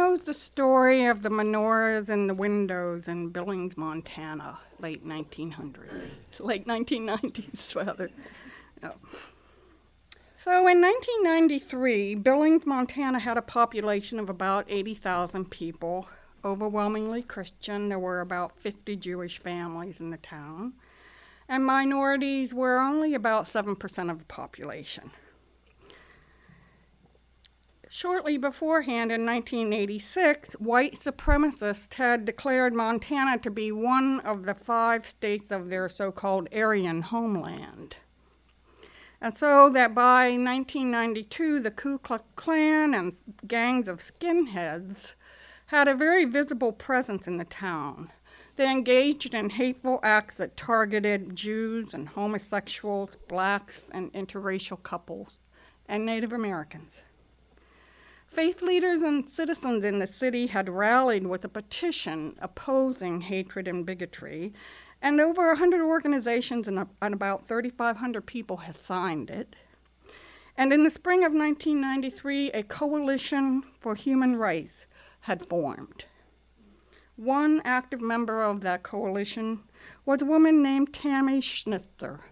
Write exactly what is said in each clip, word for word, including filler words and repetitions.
knows the story of the menorahs and the windows in Billings, Montana, late nineteen hundreds, late nineteen nineties, rather. No. So in nineteen ninety-three, Billings, Montana had a population of about eighty thousand people, overwhelmingly Christian. There were about fifty Jewish families in the town, and minorities were only about seven percent of the population. Shortly beforehand, in nineteen eighty-six, white supremacists had declared Montana to be one of the five states of their so-called Aryan homeland. And so that by nineteen ninety-two, the Ku Klux Klan and gangs of skinheads had a very visible presence in the town. They engaged in hateful acts that targeted Jews and homosexuals, blacks and interracial couples, and Native Americans. Faith leaders and citizens in the city had rallied with a petition opposing hatred and bigotry, and over one hundred organizations and, and about thirty-five hundred people had signed it. And in the spring of nineteen ninety-three, a coalition for human rights had formed. One active member of that coalition was a woman named Tammy Schnitzer.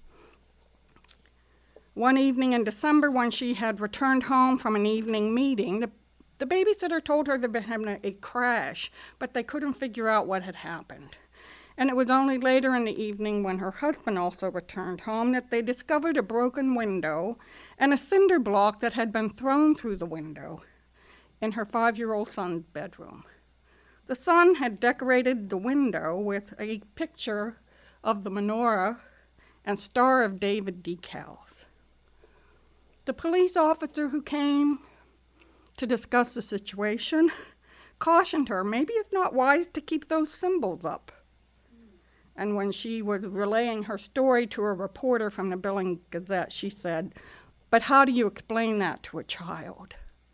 One evening in December, when she had returned home from an evening meeting, the, the babysitter told her they'd been having a, a crash, but they couldn't figure out what had happened. And it was only later in the evening, when her husband also returned home, that they discovered a broken window and a cinder block that had been thrown through the window in her five-year-old son's bedroom. The son had decorated the window with a picture of the menorah and Star of David decals. The police officer who came to discuss the situation cautioned her, maybe it's not wise to keep those symbols up. And when she was relaying her story to a reporter from the Billings Gazette, she said, "But how do you explain that to a child?"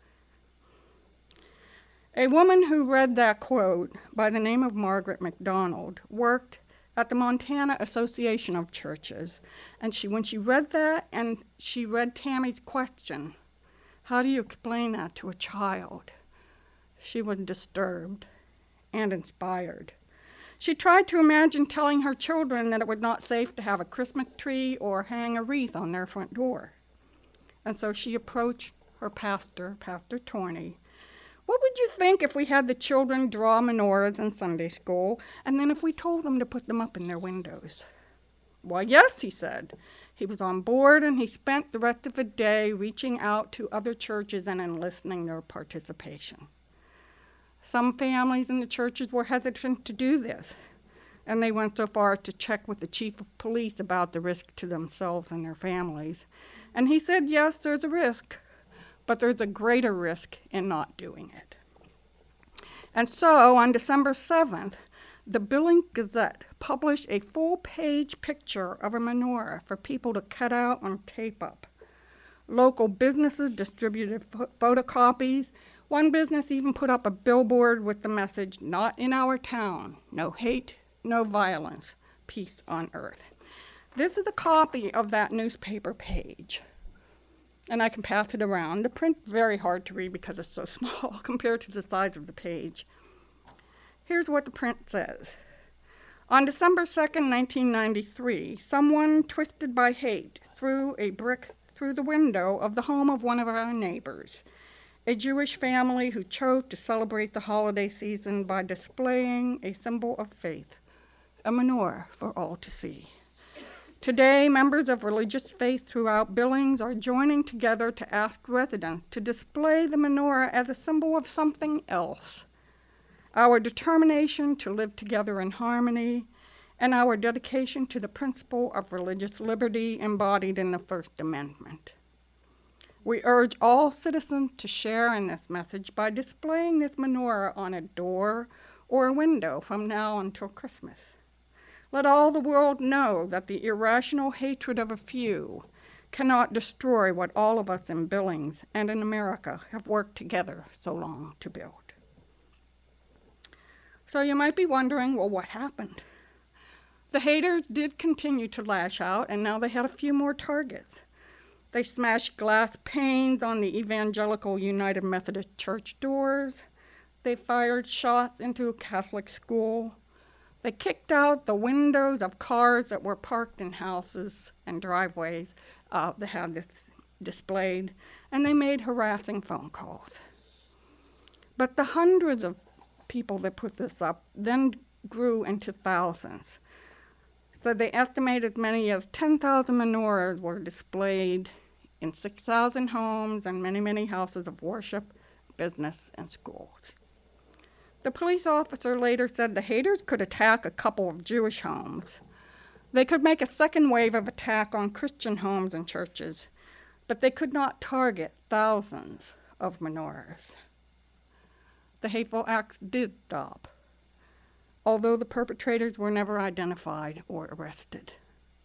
A woman who read that quote, by the name of Margaret McDonald, worked at the Montana Association of Churches. And she, when she read that and she read Tammy's question, how do you explain that to a child? She was disturbed and inspired. She tried to imagine telling her children that it was not safe to have a Christmas tree or hang a wreath on their front door. And so she approached her pastor, Pastor Torney. What would you think if we had the children draw menorahs in Sunday school, and then if we told them to put them up in their windows? Why, yes, he said. He was on board, and he spent the rest of the day reaching out to other churches and enlisting their participation. Some families in the churches were hesitant to do this, and they went so far as to check with the chief of police about the risk to themselves and their families. And he said, yes, there's a risk, but there's a greater risk in not doing it. And so on December seventh, the Billings Gazette published a full-page picture of a menorah for people to cut out and tape up. Local businesses distributed ph- photocopies. One business even put up a billboard with the message, "Not in our town, no hate, no violence, peace on earth." This is a copy of that newspaper page, and I can pass it around. The print's very hard to read because it's so small compared to the size of the page. Here's what the print says. On December second, nineteen ninety-three, someone twisted by hate threw a brick through the window of the home of one of our neighbors, a Jewish family who chose to celebrate the holiday season by displaying a symbol of faith, a menorah for all to see. Today, members of religious faith throughout Billings are joining together to ask residents to display the menorah as a symbol of something else, our determination to live together in harmony, and our dedication to the principle of religious liberty embodied in the First Amendment. We urge all citizens to share in this message by displaying this menorah on a door or a window from now until Christmas. Let all the world know that the irrational hatred of a few cannot destroy what all of us in Billings and in America have worked together so long to build. So you might be wondering, well, what happened? The haters did continue to lash out, and now they had a few more targets. They smashed glass panes on the Evangelical United Methodist Church doors. They fired shots into a Catholic school. They kicked out the windows of cars that were parked in houses and driveways uh, that had this displayed, and they made harassing phone calls. But the hundreds of people that put this up then grew into thousands. So they estimate as many as ten thousand menorahs were displayed in six thousand homes and many, many houses of worship, business, and schools. The police officer later said the haters could attack a couple of Jewish homes. They could make a second wave of attack on Christian homes and churches, but they could not target thousands of menorahs. The hateful acts did stop, although the perpetrators were never identified or arrested.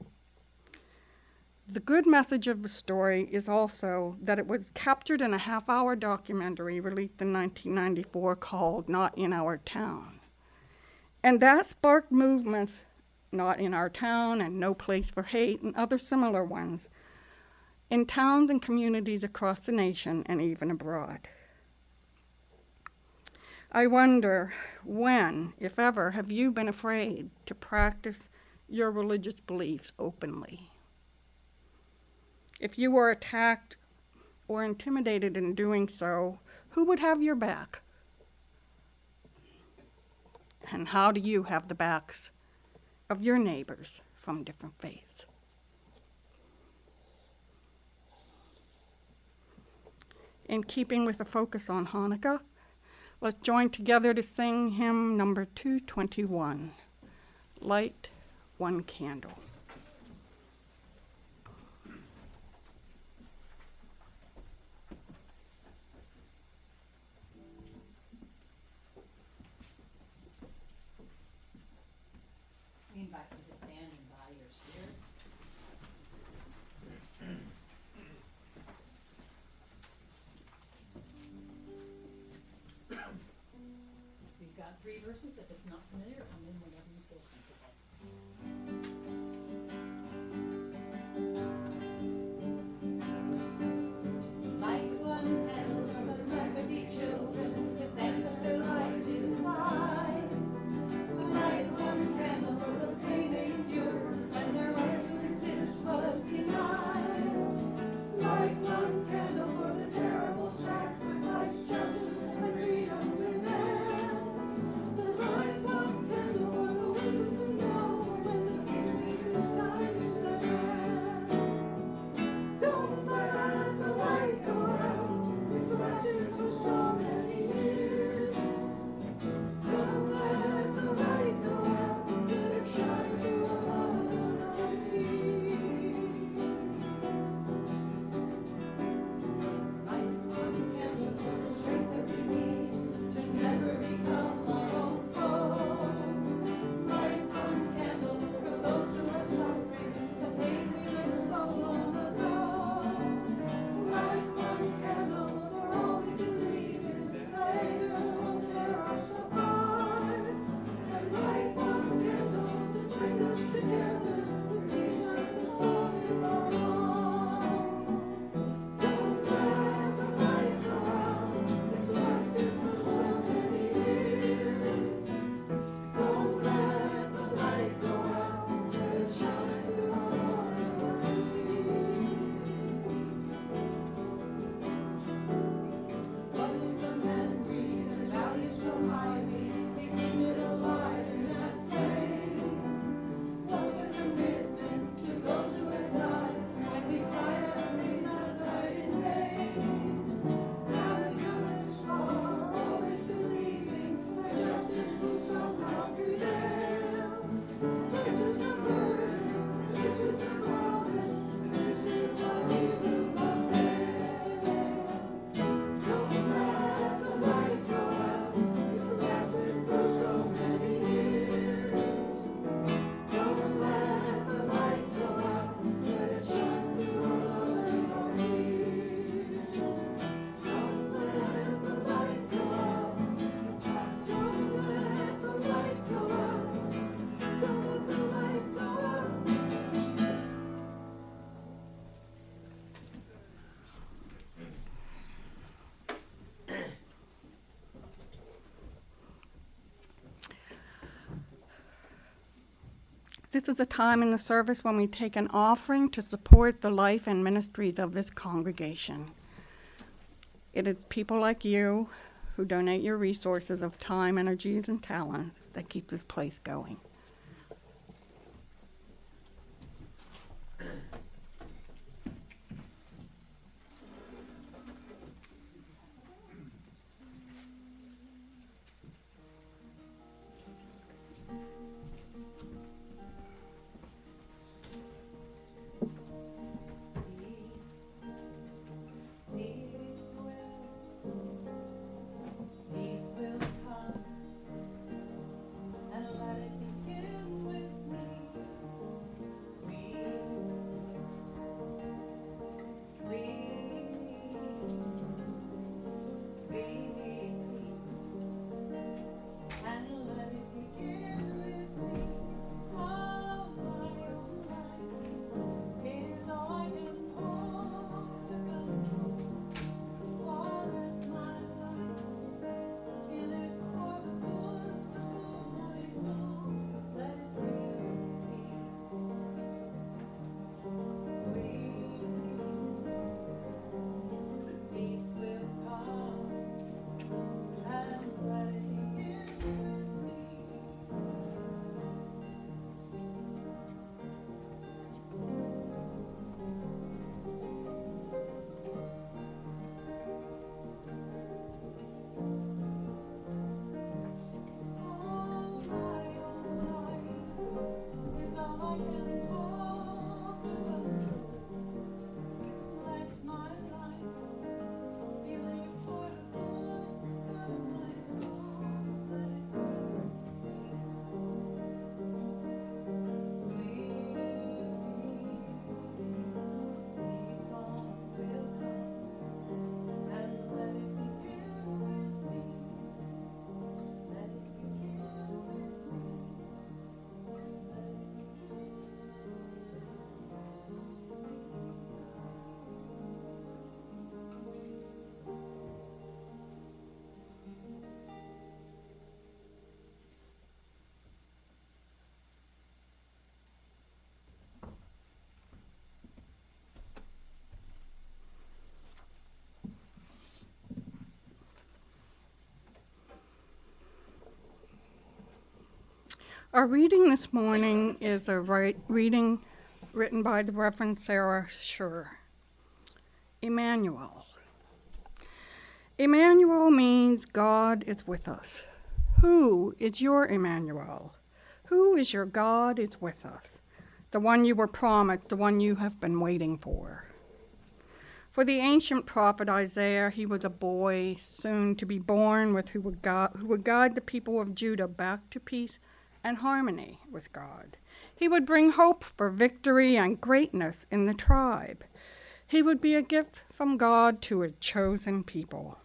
The good message of the story is also that it was captured in a half-hour documentary released in nineteen ninety-four called Not in Our Town. And that sparked movements, Not in Our Town and No Place for Hate and other similar ones, in towns and communities across the nation and even abroad. I wonder, when, if ever, have you been afraid to practice your religious beliefs openly? If you were attacked or intimidated in doing so, who would have your back? And how do you have the backs of your neighbors from different faiths? In keeping with the focus on Hanukkah, let's join together to sing hymn number two twenty-one, Light One Candle. We invite you to stand and bow your spirit. We've got three verses. If it's not familiar, come in whenever you feel comfortable. Light one candle for the Maccabee children, give thanks that their light didn't die. Light one candle for the pain they endured, and their right to exist was denied. Light one candle for the terrible sacrifice, justice and freedom demand. Light one candle for the wisdom to know This is a time in the service when we take an offering to support the life and ministries of this congregation. It is people like you who donate your resources of time, energies, and talents that keep this place going. Our reading this morning is a right reading written by the Reverend Sarah Schur. Emmanuel. Emmanuel means God is with us. Who is your Emmanuel? Who is your God is with us? The one you were promised, the one you have been waiting for. For the ancient prophet Isaiah, he was a boy soon to be born with who would, guide, who would guide the people of Judah back to peace and harmony with God. He would bring hope for victory and greatness in the tribe. He would be a gift from God to a chosen people.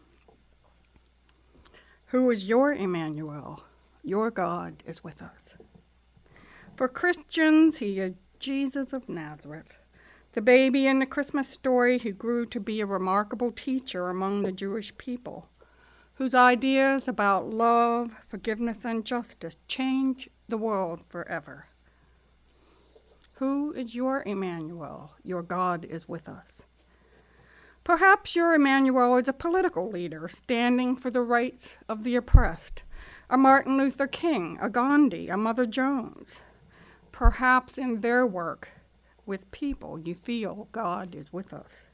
Who is your Emmanuel? Your God is with us. For Christians, he is Jesus of Nazareth, the baby in the Christmas story who grew to be a remarkable teacher among the Jewish people, whose ideas about love, forgiveness, and justice change the world forever. Who is your Emmanuel? Your God is with us. Perhaps your Emmanuel is a political leader standing for the rights of the oppressed, a Martin Luther King, a Gandhi, a Mother Jones. Perhaps in their work with people you feel God is with us.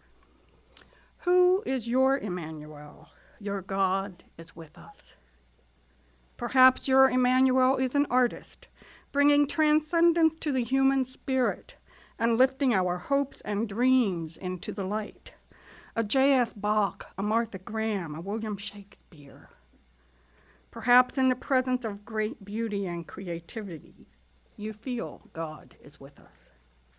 Who is your Emmanuel? Your God is with us. Perhaps your Emmanuel is an artist, bringing transcendence to the human spirit and lifting our hopes and dreams into the light. A J S Bach, a Martha Graham, a William Shakespeare. Perhaps in the presence of great beauty and creativity, you feel God is with us.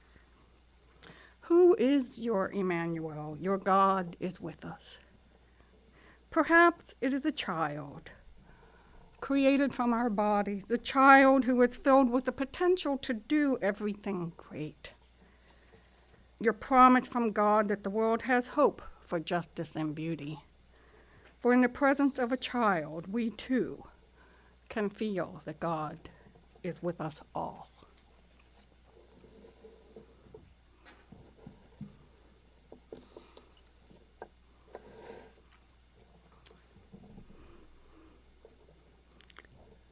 Who is your Emmanuel? Your God is with us. Perhaps it is a child, created from our bodies, the child who is filled with the potential to do everything great. Your promise from God that the world has hope for justice and beauty. For in the presence of a child, we too can feel that God is with us all.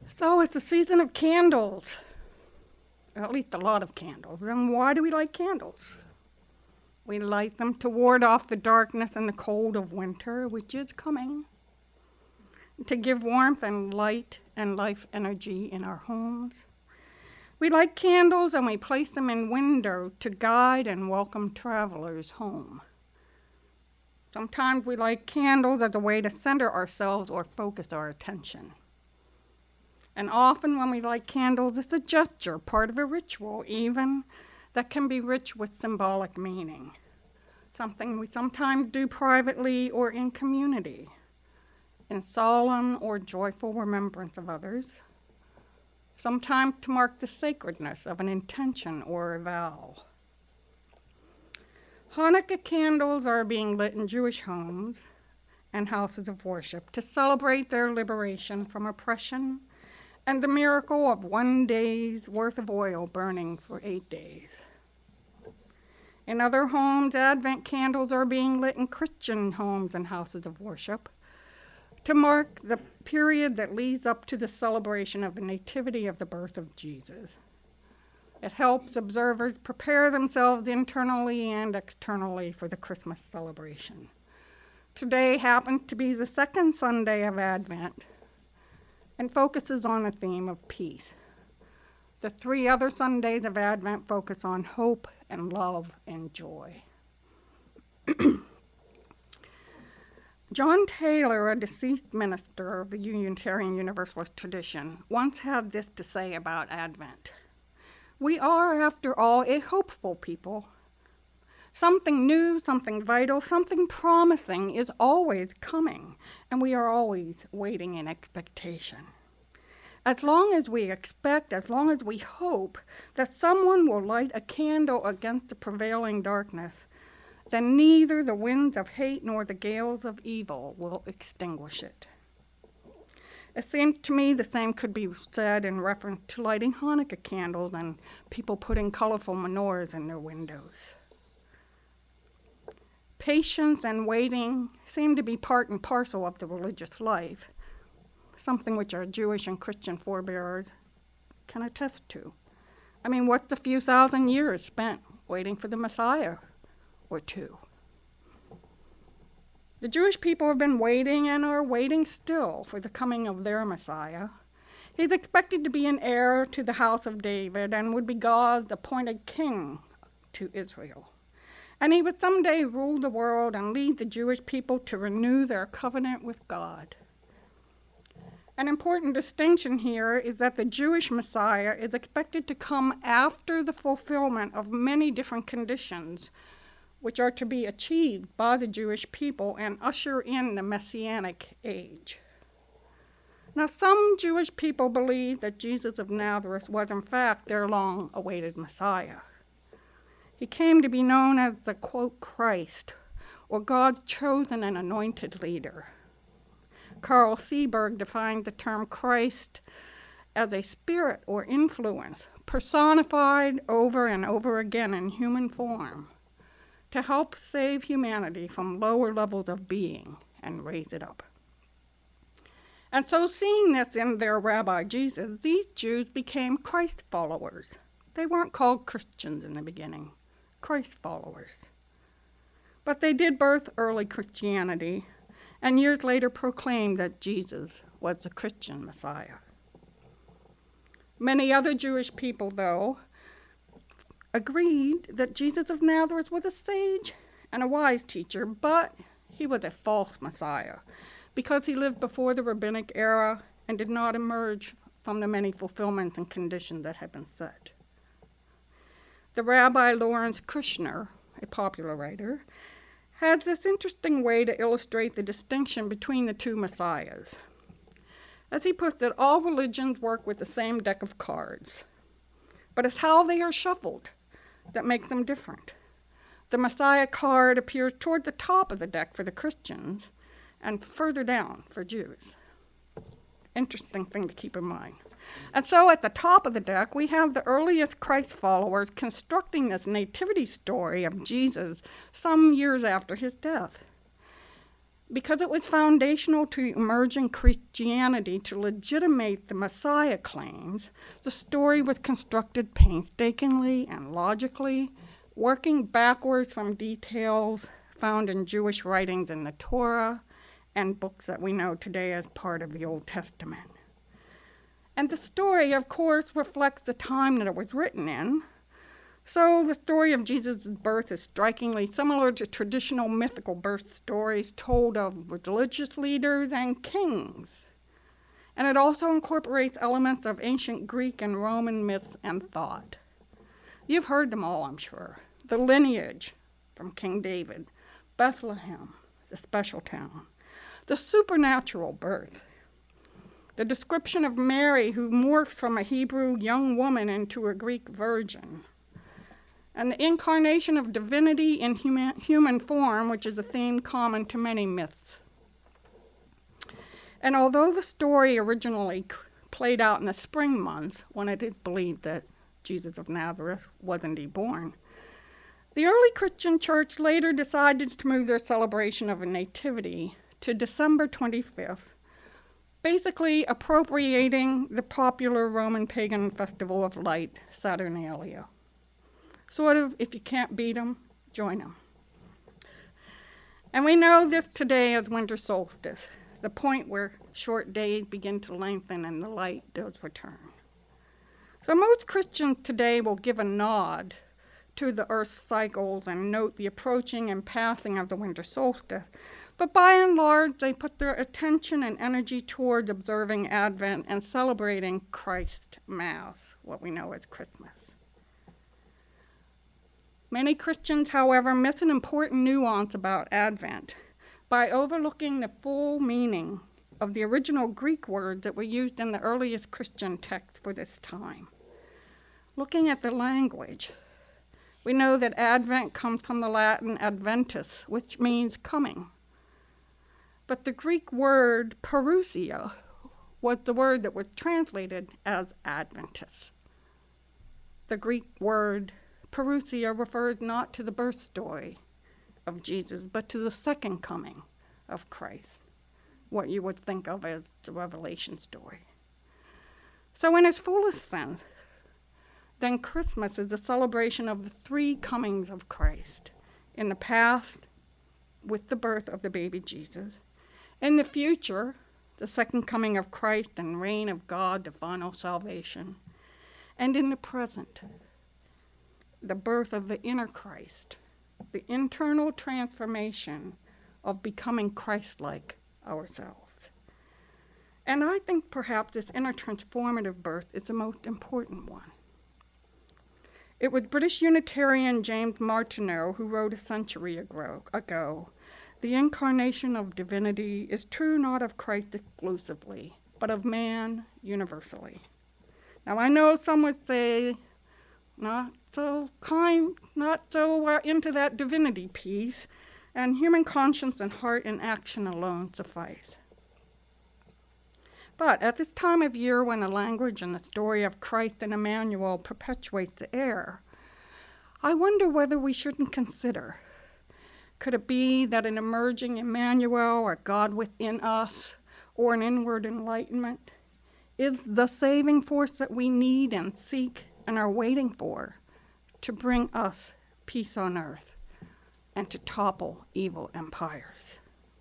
So it's the season of candles, or at least a lot of candles. And why do we light candles? We light them to ward off the darkness and the cold of winter, which is coming, to give warmth and light and life energy in our homes. We light candles and we place them in windows to guide and welcome travelers home. Sometimes we light candles as a way to center ourselves or focus our attention. And often when we light candles, it's a gesture, part of a ritual even, that can be rich with symbolic meaning. Something we sometimes do privately or in community, in solemn or joyful remembrance of others, sometimes to mark the sacredness of an intention or a vow. Hanukkah candles are being lit in Jewish homes and houses of worship to celebrate their liberation from oppression and the miracle of one day's worth of oil burning for eight days. In other homes, Advent candles are being lit in Christian homes and houses of worship to mark the period that leads up to the celebration of the nativity of the birth of Jesus. It helps observers prepare themselves internally and externally for the Christmas celebration. Today happens to be the second Sunday of Advent and focuses on a theme of peace. The three other Sundays of Advent focus on hope and love and joy. John Taylor, a deceased minister of the Unitarian Universalist tradition, once had this to say about Advent. We are, after all, a hopeful people. Something new, something vital, something promising is always coming, and we are always waiting in expectation. As long as we expect, as long as we hope that someone will light a candle against the prevailing darkness, then neither the winds of hate nor the gales of evil will extinguish it. It seems to me the same could be said in reference to lighting Hanukkah candles and people putting colorful menorahs in their windows. Patience and waiting seem to be part and parcel of the religious life, something which our Jewish and Christian forebears can attest to. I mean, what's a few thousand years spent waiting for the Messiah or two? The Jewish people have been waiting and are waiting still for the coming of their Messiah. He's expected to be an heir to the house of David and would be God's appointed king to Israel. And he would someday rule the world and lead the Jewish people to renew their covenant with God. An important distinction here is that the Jewish Messiah is expected to come after the fulfillment of many different conditions which are to be achieved by the Jewish people and usher in the Messianic age. Now, some Jewish people believe that Jesus of Nazareth was in fact their long-awaited Messiah. He came to be known as the, quote, Christ, or God's chosen and anointed leader. Carl Seeberg defined the term Christ as a spirit or influence personified over and over again in human form to help save humanity from lower levels of being and raise it up. And so, seeing this in their Rabbi Jesus, these Jews became Christ followers. They weren't called Christians in the beginning, Christ followers. But they did birth early Christianity, and years later proclaimed that Jesus was the Christian Messiah. Many other Jewish people, though, agreed that Jesus of Nazareth was a sage and a wise teacher, but he was a false Messiah because he lived before the rabbinic era and did not emerge from the many fulfillments and conditions that had been set. The Rabbi Lawrence Kushner, a popular writer, had this interesting way to illustrate the distinction between the two messiahs. As he puts it, all religions work with the same deck of cards, but it's how they are shuffled that makes them different. The Messiah card appears toward the top of the deck for the Christians and further down for Jews. Interesting thing to keep in mind. And so at the top of the deck, we have the earliest Christ followers constructing this nativity story of Jesus some years after his death. Because it was foundational to emerging Christianity to legitimate the Messiah claims, the story was constructed painstakingly and logically, working backwards from details found in Jewish writings in the Torah and books that we know today as part of the Old Testament. And the story, of course, reflects the time that it was written in. So the story of Jesus' birth is strikingly similar to traditional mythical birth stories told of religious leaders and kings. And it also incorporates elements of ancient Greek and Roman myths and thought. You've heard them all, I'm sure. The lineage from King David, Bethlehem, the special town, the supernatural birth, the description of Mary who morphs from a Hebrew young woman into a Greek virgin, and the incarnation of divinity in human, human form, which is a theme common to many myths. And although the story originally played out in the spring months, when it is believed that Jesus of Nazareth was indeed born, the early Christian church later decided to move their celebration of a nativity to December twenty-fifth, basically appropriating the popular Roman pagan festival of light, Saturnalia. Sort of, if you can't beat them, join them. And we know this today as winter solstice, the point where short days begin to lengthen and the light does return. So most Christians today will give a nod to the Earth's cycles and note the approaching and passing of the winter solstice, but by and large, they put their attention and energy towards observing Advent and celebrating Christ Mass, what we know as Christmas. Many Christians, however, miss an important nuance about Advent by overlooking the full meaning of the original Greek words that were used in the earliest Christian texts for this time. Looking at the language, we know that Advent comes from the Latin adventus, which means coming. But the Greek word parousia was the word that was translated as adventus. The Greek word parousia refers not to the birth story of Jesus, but to the second coming of Christ, what you would think of as the Revelation story. So in its fullest sense, then Christmas is a celebration of the three comings of Christ. In the past, with the birth of the baby Jesus. In the future, the second coming of Christ and reign of God, the final salvation. And in the present, the birth of the inner Christ, the internal transformation of becoming Christ-like ourselves. And I think perhaps this inner transformative birth is the most important one. It was British Unitarian James Martineau who wrote a century ago, ago, the incarnation of divinity is true not of Christ exclusively, but of man universally. Now I know some would say, not so kind, not so uh, into that divinity piece, and human conscience and heart and action alone suffice. But at this time of year when the language and the story of Christ and Emmanuel perpetuates the air, I wonder whether we shouldn't consider, could it be that an emerging Emmanuel or God within us or an inward enlightenment is the saving force that we need and seek and are waiting for to bring us peace on earth and to topple evil empires?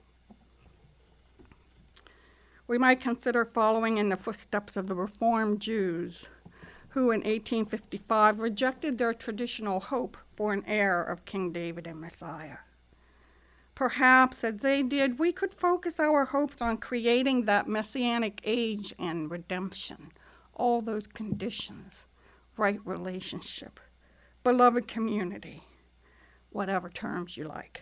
We might consider following in the footsteps of the Reformed Jews who in eighteen fifty-five rejected their traditional hope for an heir of King David and Messiah. Perhaps, as they did, we could focus our hopes on creating that messianic age and redemption, all those conditions, right relationship, beloved community, whatever terms you like.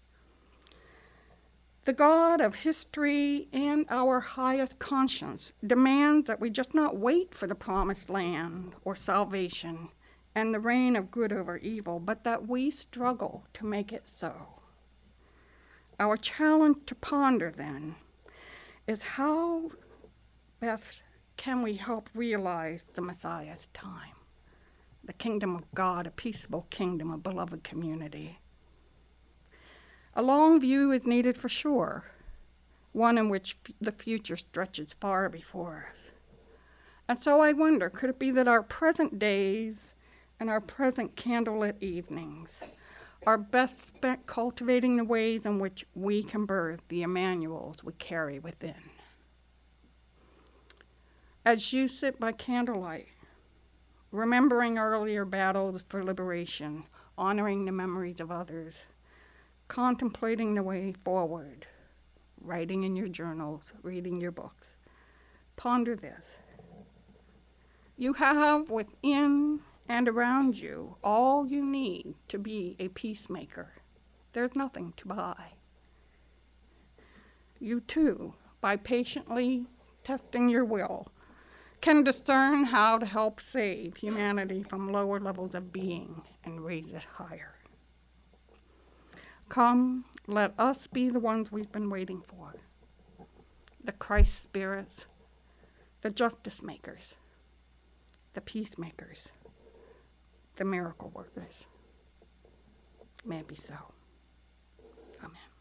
The God of history and our highest conscience demands that we just not wait for the promised land or salvation and the reign of good over evil, but that we struggle to make it so. Our challenge to ponder, then, is how best can we help realize the Messiah's time, the kingdom of God, a peaceable kingdom, a beloved community. A long view is needed for sure, one in which f- the future stretches far before us. And so I wonder, could it be that our present days and our present candlelit evenings are best spent cultivating the ways in which we can birth the Emmanuels we carry within? As you sit by candlelight, remembering earlier battles for liberation, honoring the memories of others, contemplating the way forward, writing in your journals, reading your books, ponder this. You have within and around you all you need to be a peacemaker. There's nothing to buy. You too, by patiently testing your will, can discern how to help save humanity from lower levels of being and raise it higher. Come, let us be the ones we've been waiting for, the Christ spirits, the justice makers, the peacemakers, the miracle workers. May it be so. Amen.